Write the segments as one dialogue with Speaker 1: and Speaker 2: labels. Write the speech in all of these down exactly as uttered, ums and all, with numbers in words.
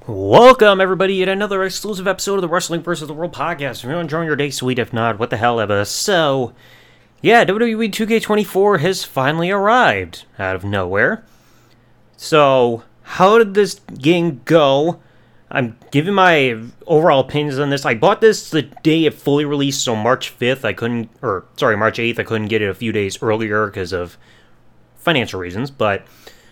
Speaker 1: Welcome, everybody, to another exclusive episode of the Wrestling versus. the World podcast. If you're enjoying your day, sweet. If not, what the hell ever. So, yeah, W W E two K twenty-four has finally arrived out of nowhere. So, how did this game go? I'm giving my overall opinions on this. I bought this the day it fully released, so March fifth. I couldn't, or sorry, March eighth. I couldn't get it a few days earlier because of financial reasons, but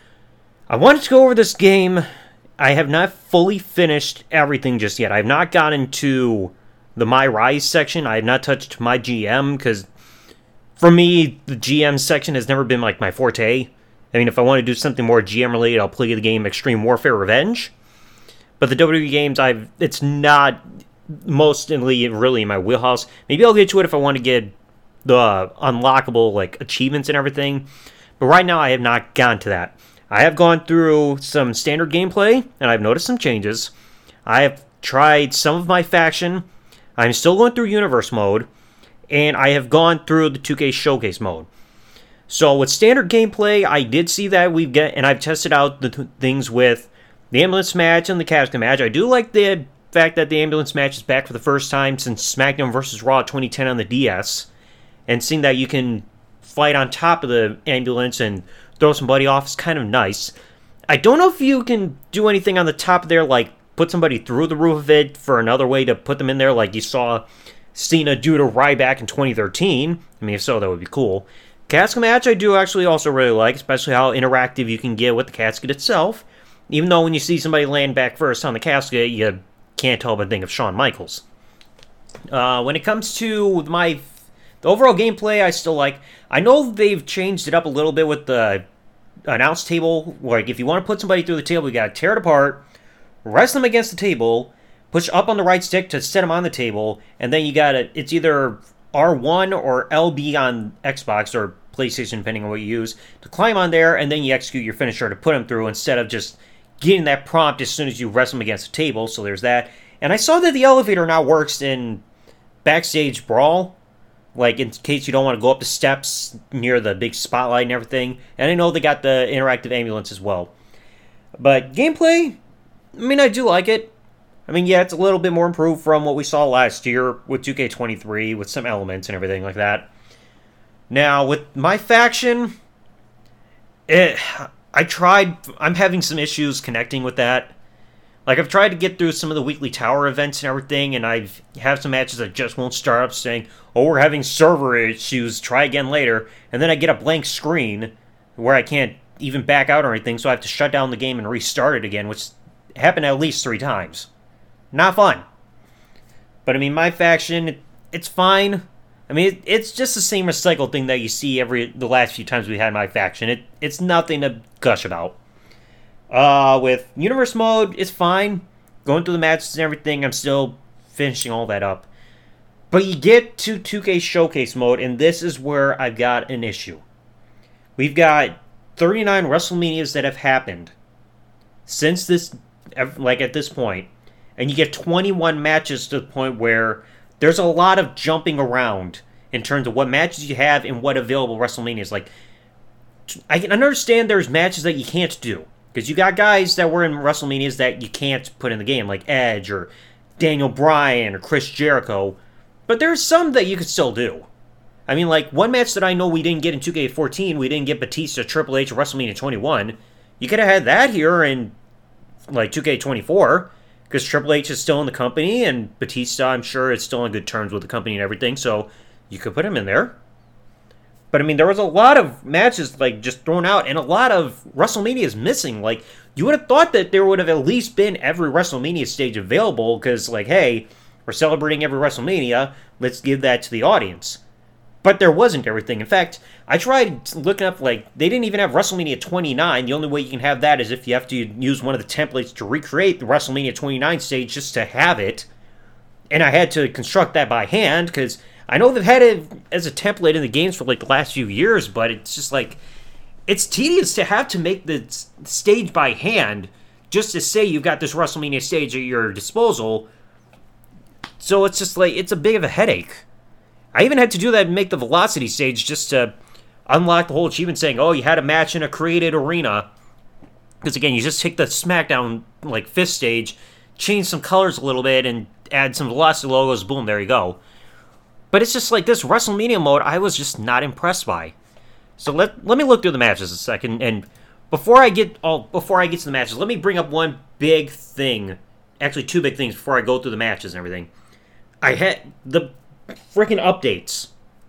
Speaker 1: I wanted to go over this game. I have not fully finished everything just yet. I have not gotten to the My Rise section. I have not touched my G M, because for me, the G M section has never been like my forte. I mean, if I want to do something more G M related, I'll play the game Extreme Warfare Revenge. But the W W E games, I've it's not mostly really in my wheelhouse. Maybe I'll get to it if I want to get the unlockable like achievements and everything. But right now, I have not gotten to that. I have gone through some standard gameplay, and I've noticed some changes. I have tried some of my faction. I'm still going through Universe mode, and I have gone through the two K Showcase mode. So with standard gameplay, I did see that we've get, and I've tested out the th- things with the ambulance match and the casket match. I do like the fact that the ambulance match is back for the first time since SmackDown versus. Raw twenty ten on the D S, and seeing that you can fight on top of the ambulance and throw somebody off is kind of nice. I don't know if you can do anything on the top there, like put somebody through the roof of it for another way to put them in there, like you saw Cena do to Ryback in twenty thirteen. I mean, if so, that would be cool. Casket match I do actually also really like, especially how interactive you can get with the casket itself. Even though when you see somebody land back first on the casket, you can't help but think of Shawn Michaels. Uh, when it comes to my the overall gameplay, I still like. I know they've changed it up a little bit with the announce table. Like, if you want to put somebody through the table, you got to tear it apart, rest them against the table, push up on the right stick to set them on the table, and then you got to, it's either R one or L B on Xbox or PlayStation, depending on what you use, to climb on there, and then you execute your finisher to put them through instead of just getting that prompt as soon as you rest them against the table. So there's that. And I saw that the elevator now works in Backstage Brawl. Like, in case you don't want to go up the steps near the big spotlight and everything. And I know they got the interactive ambulance as well. But gameplay, I mean, I do like it. I mean, yeah, it's a little bit more improved from what we saw last year with two K twenty-three, with some elements and everything like that. Now, with my faction, it, I tried, I'm having some issues connecting with that. Like, I've tried to get through some of the weekly tower events and everything, and I've have some matches that just won't start up saying, oh, we're having server issues, try again later, and then I get a blank screen where I can't even back out or anything, so I have to shut down the game and restart it again, which happened at least three times. Not fun. But, I mean, my faction, it, it's fine. I mean, it, it's just the same recycled thing that you see every the last few times we had my faction. It It's nothing to gush about. Uh, with Universe mode, it's fine. Going through the matches and everything, I'm still finishing all that up. But you get to two K Showcase mode, and this is where I've got an issue. We've got thirty-nine WrestleManias that have happened since this, like at this point, and you get twenty-one matches to the point where there's a lot of jumping around in terms of what matches you have and what available WrestleManias. Like, I can understand there's matches that you can't do. Because you got guys that were in WrestleManias that you can't put in the game, like Edge or Daniel Bryan or Chris Jericho. But there's some that you could still do. I mean, like, one match that I know we didn't get in two K fourteen, we didn't get Batista Triple H at WrestleMania twenty-one. You could have had that here in, like, two K twenty-four. Because Triple H is still in the company, and Batista, I'm sure, is still on good terms with the company and everything. So you could put him in there. But, I mean, there was a lot of matches, like, just thrown out, and a lot of WrestleManias missing. Like, you would have thought that there would have at least been every WrestleMania stage available, because, like, hey, we're celebrating every WrestleMania, let's give that to the audience. But there wasn't everything. In fact, I tried looking up, like, they didn't even have WrestleMania twenty-nine. The only way you can have that is if you have to use one of the templates to recreate the WrestleMania twenty-nine stage just to have it. And I had to construct that by hand, because I know they've had it as a template in the games for like the last few years, but it's just like, it's tedious to have to make the stage by hand just to say you've got this WrestleMania stage at your disposal. So it's just like, it's a bit of a headache. I even had to do that and make the Velocity stage just to unlock the whole achievement saying, oh, you had a match in a created arena. Because again, you just take the SmackDown like fifth stage, change some colors a little bit, and add some Velocity logos. Boom, there you go. But it's just like this WrestleMania mode, I was just not impressed by. So let let me look through the matches a second, and before I get all before I get to the matches, let me bring up one big thing. Actually, two big things before I go through the matches and everything. I had the freaking updates.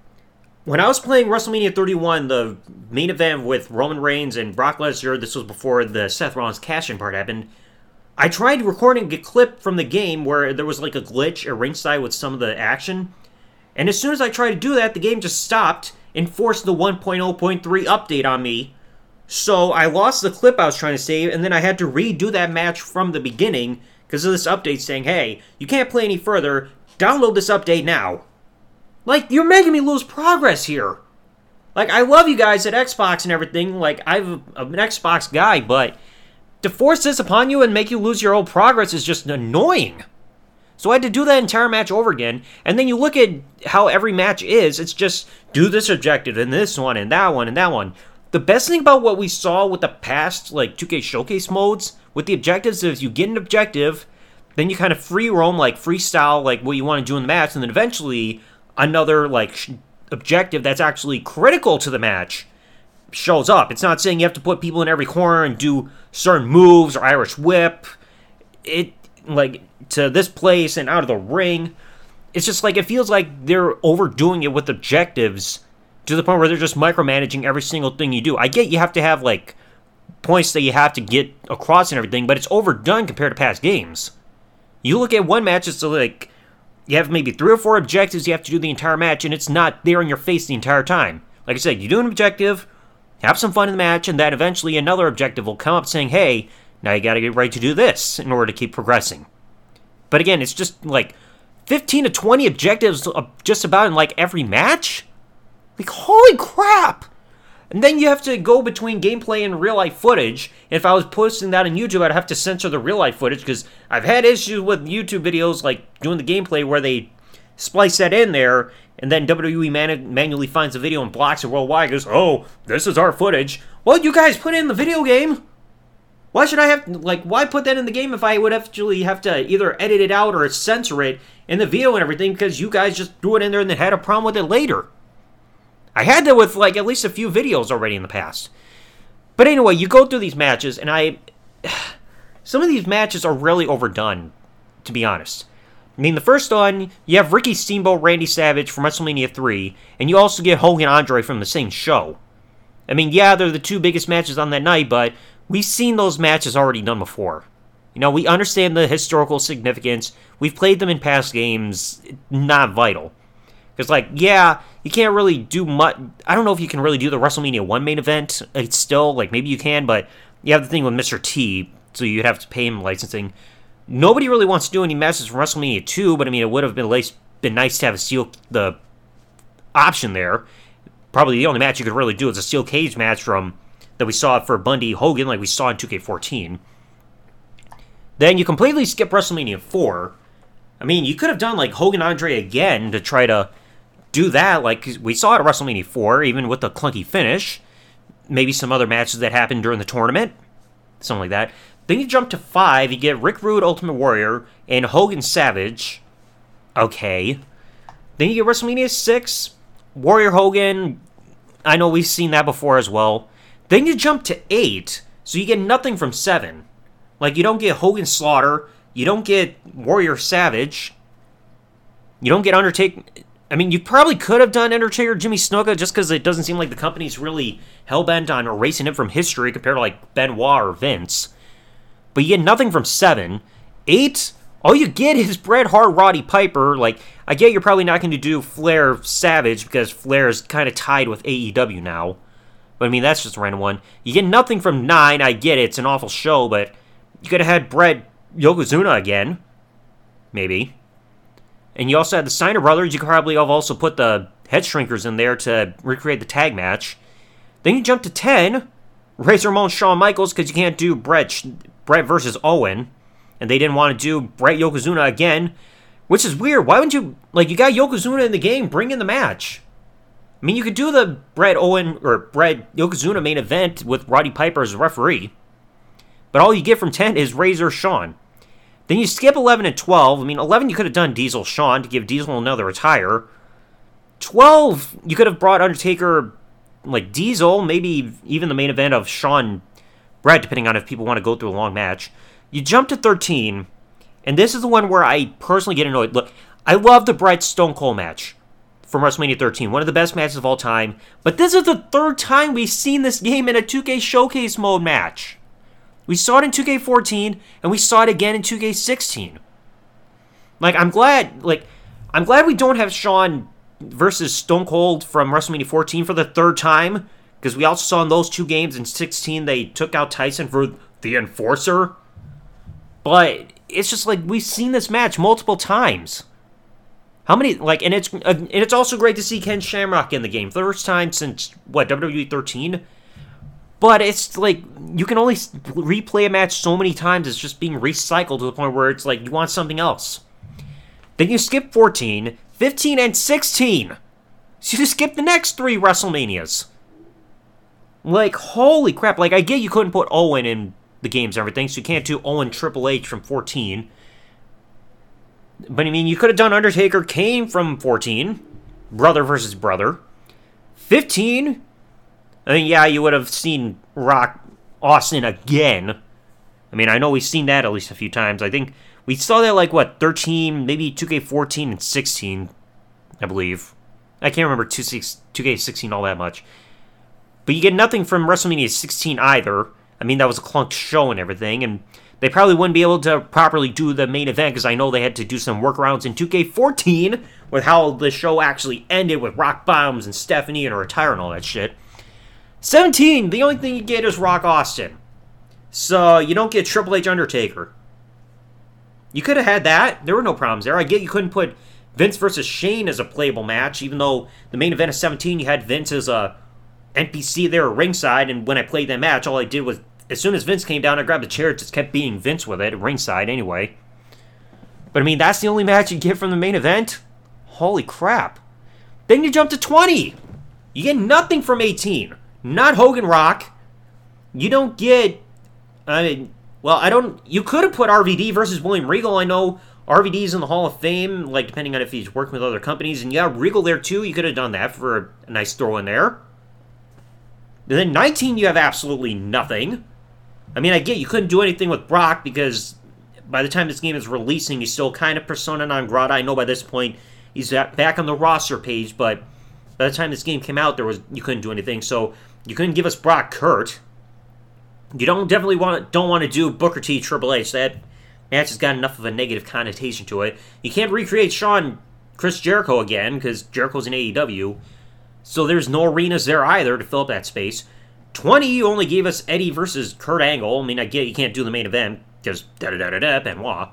Speaker 1: When I was playing WrestleMania thirty-one, the main event with Roman Reigns and Brock Lesnar, this was before the Seth Rollins cash-in part happened, I tried recording a clip from the game where there was like a glitch at ringside with some of the action, and as soon as I tried to do that, the game just stopped and forced the one point oh point three update on me. So I lost the clip I was trying to save, and then I had to redo that match from the beginning because of this update saying, hey, you can't play any further, download this update now. Like, you're making me lose progress here. Like, I love you guys at Xbox and everything. Like, I'm an Xbox guy, but to force this upon you and make you lose your old progress is just annoying. So I had to do that entire match over again. And then you look at how every match is. It's just do this objective and this one and that one and that one. The best thing about what we saw with the past, like, two K Showcase modes, with the objectives is you get an objective, then you kind of free roam, like, freestyle, like, what you want to do in the match, and then eventually another, like, sh- objective that's actually critical to the match shows up. It's not saying you have to put people in every corner and do certain moves or Irish whip it, like, to this place and out of the ring. It's just, like, it feels like they're overdoing it with objectives to the point where they're just micromanaging every single thing you do. I get you have to have, like, points that you have to get across and everything, but it's overdone compared to past games. You look at one match, it's like, you have maybe three or four objectives you have to do the entire match, and it's not there in your face the entire time. Like I said, you do an objective, have some fun in the match, and then eventually another objective will come up saying, hey, now you gotta get ready to do this in order to keep progressing. But again, it's just like fifteen to twenty objectives just about in like every match? Like, holy crap! And then you have to go between gameplay and real-life footage. If I was posting that on YouTube, I'd have to censor the real-life footage, because I've had issues with YouTube videos, like doing the gameplay, where they splice that in there, and then W W E man- manually finds the video and blocks it worldwide, goes, oh, this is our footage. Well, you guys put it in the video game! Why should I have, like, why put that in the game if I would actually have to either edit it out or censor it in the video and everything, because you guys just threw it in there and then had a problem with it later? I had that with, like, at least a few videos already in the past. But anyway, you go through these matches, and I... Some of these matches are really overdone, to be honest. I mean, the first one, you have Ricky Steamboat, Randy Savage from WrestleMania three, and you also get Hogan Andre from the same show. I mean, yeah, they're the two biggest matches on that night, but we've seen those matches already done before. You know, we understand the historical significance. We've played them in past games. Not vital. Because, like, yeah, you can't really do much. I don't know if you can really do the WrestleMania one main event. It's still, like, maybe you can, but you have the thing with Mister T, so you'd have to pay him licensing. Nobody really wants to do any matches from WrestleMania two, but, I mean, it would have been, at least been nice to have a steel, the option there. Probably the only match you could really do is a steel cage match from that we saw for Bundy Hogan, like we saw in two K fourteen. Then you completely skip WrestleMania four. I mean, you could have done, like, Hogan Andre again to try to do that, like we saw it at WrestleMania four, even with the clunky finish. Maybe some other matches that happened during the tournament. Something like that. Then you jump to five, you get Rick Rude, Ultimate Warrior, and Hogan Savage. Okay. Then you get WrestleMania six, Warrior Hogan. I know we've seen that before as well. Then you jump to eight, so you get nothing from seven. Like, you don't get Hogan Slaughter, you don't get Warrior Savage, you don't get Undertaker. I mean, you probably could have done Undertaker Jimmy Snuka just because it doesn't seem like the company's really hell-bent on erasing it from history compared to, like, Benoit or Vince. But you get nothing from seven. eight, all you get is Bret Hart, Roddy Piper. Like, I get you're probably not going to do Flair Savage because Flair is kind of tied with A E W now. But, I mean, that's just a random one. You get nothing from nine. I get it. It's an awful show, but you could have had Bret Yokozuna again. Maybe. And you also had the Steiner Brothers. You could probably have also put the Head Shrinkers in there to recreate the tag match. Then you jump to ten. Razor Ramon, Shawn Michaels, because you can't do Bret, Bret versus Owen. And they didn't want to do Bret Yokozuna again. Which is weird. Why wouldn't you... Like, you got Yokozuna in the game. Bring in the match. I mean, you could do the Bret Owen... Or Bret Yokozuna main event with Roddy Piper as a referee. but all you get from ten is Razor Shawn. Then you skip eleven and twelve. I mean, eleven you could have done Diesel Shawn to give Diesel another attire. twelve, you could have brought Undertaker, like, Diesel, maybe even the main event of Shawn Brett, depending on if people want to go through a long match. You jump to thirteen, and this is the one where I personally get annoyed. Look, I love the Brett Stone Cold match from WrestleMania thirteen, one of the best matches of all time, but this is the third time we've seen this game in a two K Showcase mode match. We saw it in two K fourteen, and we saw it again in two K sixteen. Like, I'm glad, like, I'm glad we don't have Shawn versus Stone Cold from WrestleMania fourteen for the third time, because we also saw in those two games in sixteen they took out Tyson for the Enforcer. But it's just like, we've seen this match multiple times. How many, like, and it's uh, and it's also great to see Ken Shamrock in the game. First time since, what, W W E thirteen? But it's like, you can only replay a match so many times, it's just being recycled to the point where it's like, you want something else. Then you skip fourteen, fifteen, and sixteen. So you skip the next three WrestleManias. Like, holy crap. Like, I get you couldn't put Owen in the games and everything, so you can't do Owen Triple H from fourteen. But, I mean, you could have done Undertaker Kane from fourteen. Brother versus brother. fifteen. I mean, yeah, you would have seen Rock Austin again. I mean, I know we've seen that at least a few times. I think we saw that, like, what, thirteen, maybe two K fourteen and sixteen, I believe. I can't remember two K sixteen all that much. But you get nothing from WrestleMania sixteen either. I mean, that was a clunked show and everything, and they probably wouldn't be able to properly do the main event, because I know they had to do some workarounds in two K fourteen with how the show actually ended with Rock Bombs and Stephanie and her attire and all that shit. seventeen, the only thing you get is Rock Austin. So, you don't get Triple H Undertaker. You could have had that. There were no problems there. I get you couldn't put Vince versus Shane as a playable match, even though the main event of seventeen, you had Vince as a N P C there at ringside, and when I played that match, all I did was, as soon as Vince came down, I grabbed the chair, it just kept being Vince with it at ringside anyway. But I mean, that's the only match you get from the main event? Holy crap. Then you jump to twenty. You get nothing from eighteen. Not Hogan Rock. You don't get, I mean, well, I don't, you could have put R V D versus William Regal. I know R V D's in the Hall of Fame, like, depending on if he's working with other companies, and yeah, Regal there too. You could have done that for a nice throw in there. And then nineteen, you have absolutely nothing. I mean, I get you couldn't do anything with Brock because by the time this game is releasing, he's still kind of persona non grata. I know by this point he's back on the roster page, but by the time this game came out, there was you couldn't do anything. So you couldn't give us Brock Kurt. You don't definitely want don't want to do Booker T Triple H. That match has got enough of a negative connotation to it. You can't recreate Shawn Chris Jericho again because Jericho's in A E W. So there's no arenas there either to fill up that space. twenty, you only gave us Eddie versus Kurt Angle. I mean, I get you can't do the main event because da-da-da-da-da, Benoit.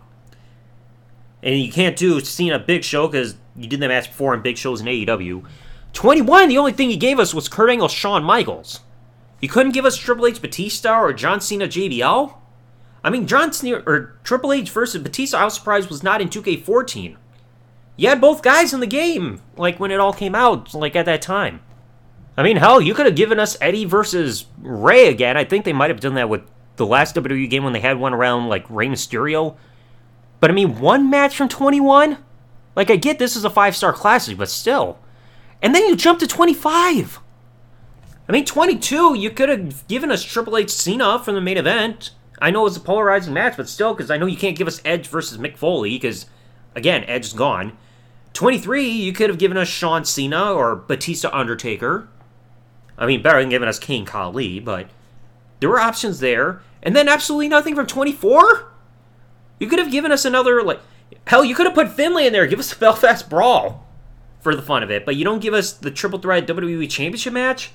Speaker 1: And you can't do Cena Big Show because you did the match before in Big Show's in A E W. twenty-one, the only thing you gave us was Kurt Angle, Shawn Michaels. You couldn't give us Triple H Batista or John Cena J B L? I mean, John Cena or Triple H versus Batista, I was surprised was not in two K fourteen. You had both guys in the game, like, when it all came out, like, at that time. I mean, hell, you could have given us Eddie versus Rey again. I think they might have done that with the last W W E game when they had one around, like, Rey Mysterio. But, I mean, one match from twenty-one? Like, I get this is a five-star classic, but still. And then you jump to twenty-five. I mean, twenty-two, you could have given us Triple H Cena from the main event. I know it's a polarizing match, but still, because I know you can't give us Edge versus Mick Foley, because, again, Edge's gone. twenty-three, you could have given us Shawn Cena or Batista Undertaker. I mean, better than giving us Kane Khali, but there were options there. And then absolutely nothing from twenty-four? You could have given us another, like, hell, you could have put Finlay in there. Give us a Belfast Brawl for the fun of it, but you don't give us the Triple Threat W W E Championship match?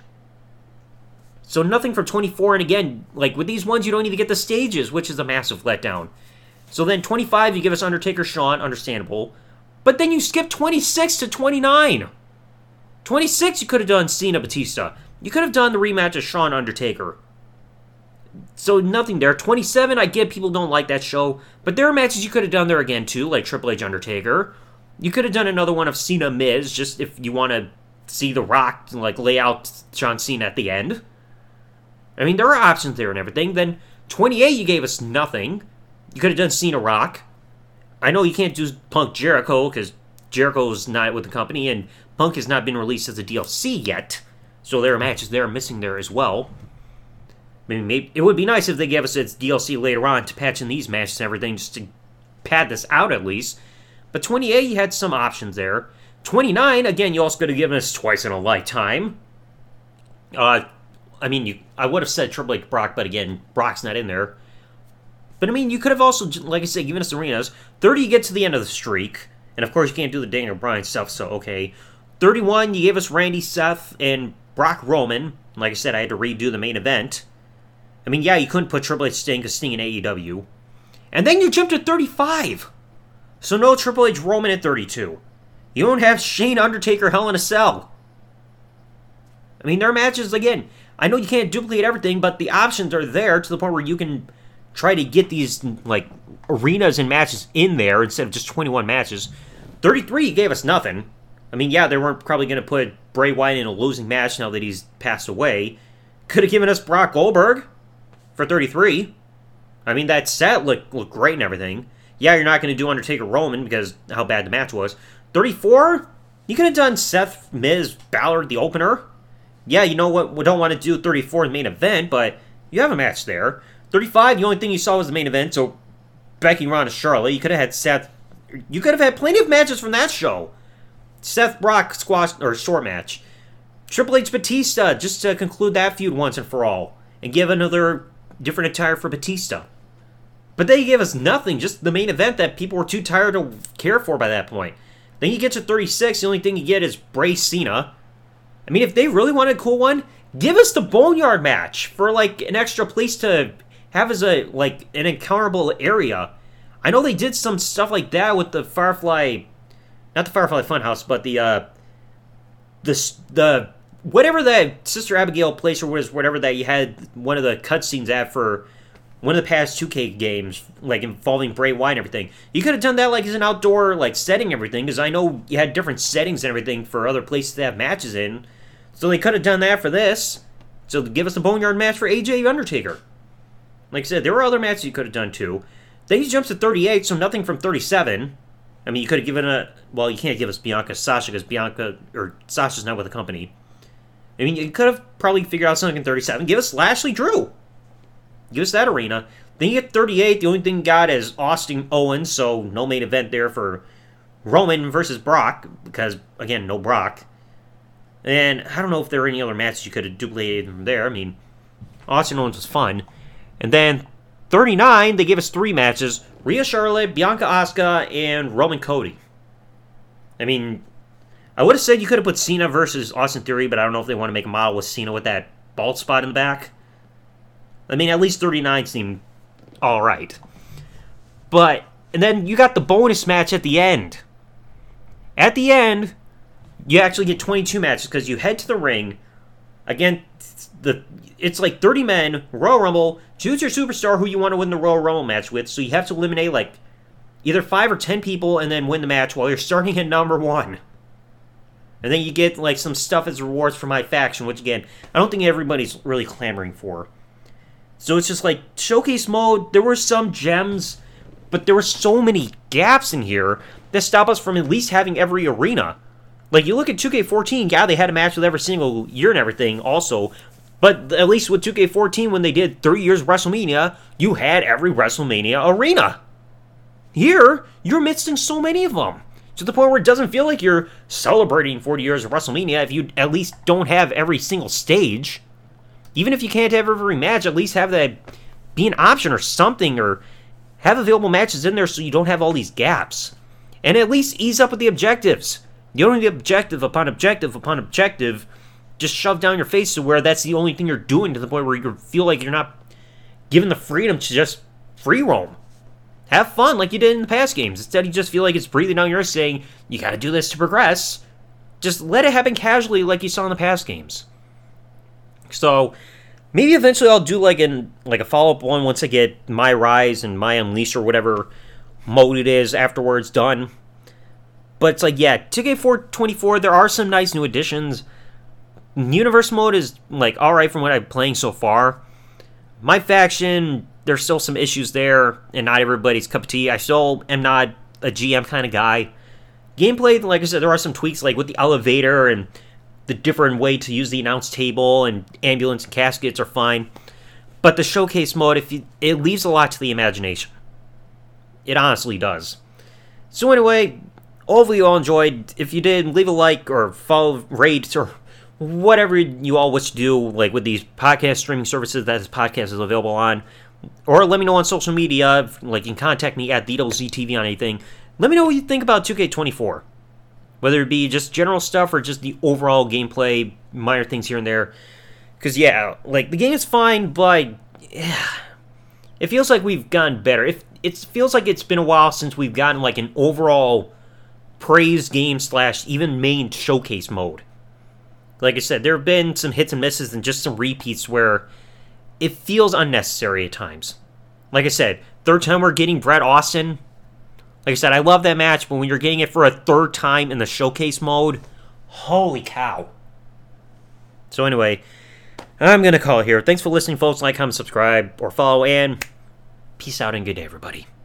Speaker 1: So nothing from twenty-four, and again, like, with these ones, you don't even get the stages, which is a massive letdown. So then twenty-five, you give us Undertaker Shawn, understandable. But then you skip twenty-six to twenty-nine. twenty-six, you could have done Cena Batista. You could have done the rematch of Shawn Undertaker. So nothing there. twenty-seven, I get people don't like that show, but there are matches you could have done there again too, like Triple H Undertaker. You could have done another one of Cena Miz, just if you want to see The Rock like lay out John Cena at the end. I mean, there are options there and everything. Then twenty-eight, you gave us nothing. You could have done Cena Rock. I know you can't do Punk Jericho because Jericho's not with the company, and Punk has not been released as a D L C yet. So there are matches there missing there as well. I mean, maybe it would be nice if they gave us its D L C later on to patch in these matches and everything, just to pad this out at least. But twenty-eight, you had some options there. twenty-nine, again, you also could have given us twice in a lifetime. Uh, I mean, you, I would have said Triple H Brock, but again, Brock's not in there. But I mean, you could have also, like I said, given us arenas. thirty, you get to the end of the streak. And of course, you can't do the Daniel Bryan stuff, so okay. thirty-one, you gave us Randy, Seth, and Brock Roman. Like I said, I had to redo the main event. I mean, yeah, you couldn't put Triple H Sting because Sting in A E W. And then you jumped to thirty-five. So no Triple H Roman at thirty-two. You don't have Shane, Undertaker, Hell in a Cell. I mean, there are matches, again, I know you can't duplicate everything, but the options are there to the point where you can try to get these, like, arenas and matches in there instead of just twenty-one matches. thirty-three, you gave us nothing. I mean, yeah, they weren't probably going to put Bray Wyatt in a losing match now that he's passed away. Could have given us Brock Goldberg for thirty-three. I mean, that set looked, looked great and everything. Yeah, you're not going to do Undertaker Roman because how bad the match was. thirty-four, you could have done Seth, Miz, Balor, the opener. Yeah, you know what? We don't want to do thirty-four in the main event, but you have a match there. thirty-five, the only thing you saw was the main event, so Becky, Ronda, Charlotte. You could have had Seth. You could have had plenty of matches from that show. Seth, Brock, squash, or short match. Triple H, Batista, just to conclude that feud once and for all. And give another different attire for Batista. But they gave us nothing, just the main event that people were too tired to care for by that point. Then you get to thirty-six, the only thing you get is Bray Cena. I mean, if they really wanted a cool one, give us the Boneyard match for, like, an extra place to have as a, like, an encounterable area. I know they did some stuff like that with the Firefly, not the Firefly Funhouse, but the, uh, the, the, whatever that Sister Abigail place or was, whatever that you had one of the cutscenes at for one of the past two K games, like, involving Bray Wyatt and everything. You could have done that, like, as an outdoor, like, setting and everything, because I know you had different settings and everything for other places to have matches in. So they could have done that for this. So give us a Boneyard match for A J Undertaker. Like I said, there were other matches you could have done too. Then you jump to thirty-eight, so nothing from thirty-seven. I mean, you could have given a... Well, you can't give us Bianca Sasha because Bianca... Or Sasha's not with the company. I mean, you could have probably figured out something in thirty-seven. Give us Lashley Drew. Give us that arena. Then you get thirty-eight. The only thing you got is Austin Owens, so no main event there for Roman versus Brock. Because, again, no Brock. And I don't know if there were any other matches you could have duplicated from there. I mean, Austin Owens was fun. And then thirty-nine, they gave us three matches. Rhea Charlotte, Bianca Asuka, and Roman Cody. I mean, I would have said you could have put Cena versus Austin Theory, but I don't know if they want to make a model with Cena with that bald spot in the back. I mean, at least thirty-nine seemed alright. But, and then you got the bonus match at the end. At the end, you actually get twenty-two matches because you head to the ring. Again, the it's like thirty men, Royal Rumble. Choose your superstar who you want to win the Royal Rumble match with. So you have to eliminate like either five or ten people and then win the match while you're starting at number one. And then you get like some stuff as rewards for my faction, which again, I don't think everybody's really clamoring for. So it's just like showcase mode. There were some gems, but there were so many gaps in here that stop us from at least having every arena. Like, you look at two K fourteen, yeah, they had a match with every single year and everything also, but at least with two K fourteen, when they did three years of WrestleMania, you had every WrestleMania arena. Here, you're missing so many of them, to the point where it doesn't feel like you're celebrating forty years of WrestleMania if you at least don't have every single stage. Even if you can't have every match, at least have that be an option or something, or have available matches in there so you don't have all these gaps. And at least ease up with the objectives. You don't need objective upon objective upon objective just shoved down your face to where that's the only thing you're doing, to the point where you feel like you're not given the freedom to just free roam. Have fun like you did in the past games. Instead, you just feel like it's breathing down your neck saying, you gotta do this to progress. Just let it happen casually like you saw in the past games. So, maybe eventually I'll do like an like a follow-up one once I get My Rise and My Unleash or whatever mode it is afterwards done. But it's like, yeah, two K twenty-four, there are some nice new additions. Universe mode is, like, alright from what I'm playing so far. My faction, there's still some issues there, and not everybody's cup of tea. I still am not a G M kind of guy. Gameplay, like I said, there are some tweaks, like with the elevator and the different way to use the announce table and ambulance and caskets are fine. But the showcase mode, if you, it leaves a lot to the imagination. It honestly does. So anyway, hopefully you all enjoyed. If you did, leave a like or follow, rate, or whatever you all wish to do, like with these podcast streaming services that this podcast is available on. Or let me know on social media, like you can contact me at TheDoubleZTV on anything. Let me know what you think about two K twenty-four. Whether it be just general stuff or just the overall gameplay, minor things here and there. Because, yeah, like, the game is fine, but yeah, it feels like we've gotten better. It, it feels like it's been a while since we've gotten, like, an overall praised game slash even main showcase mode. Like I said, there have been some hits and misses and just some repeats where it feels unnecessary at times. Like I said, third time we're getting Brett Austin. Like I said, I love that match, but when you're getting it for a third time in the showcase mode, holy cow. So anyway, I'm going to call it here. Thanks for listening, folks. Like, comment, subscribe, or follow, and peace out and good day, everybody.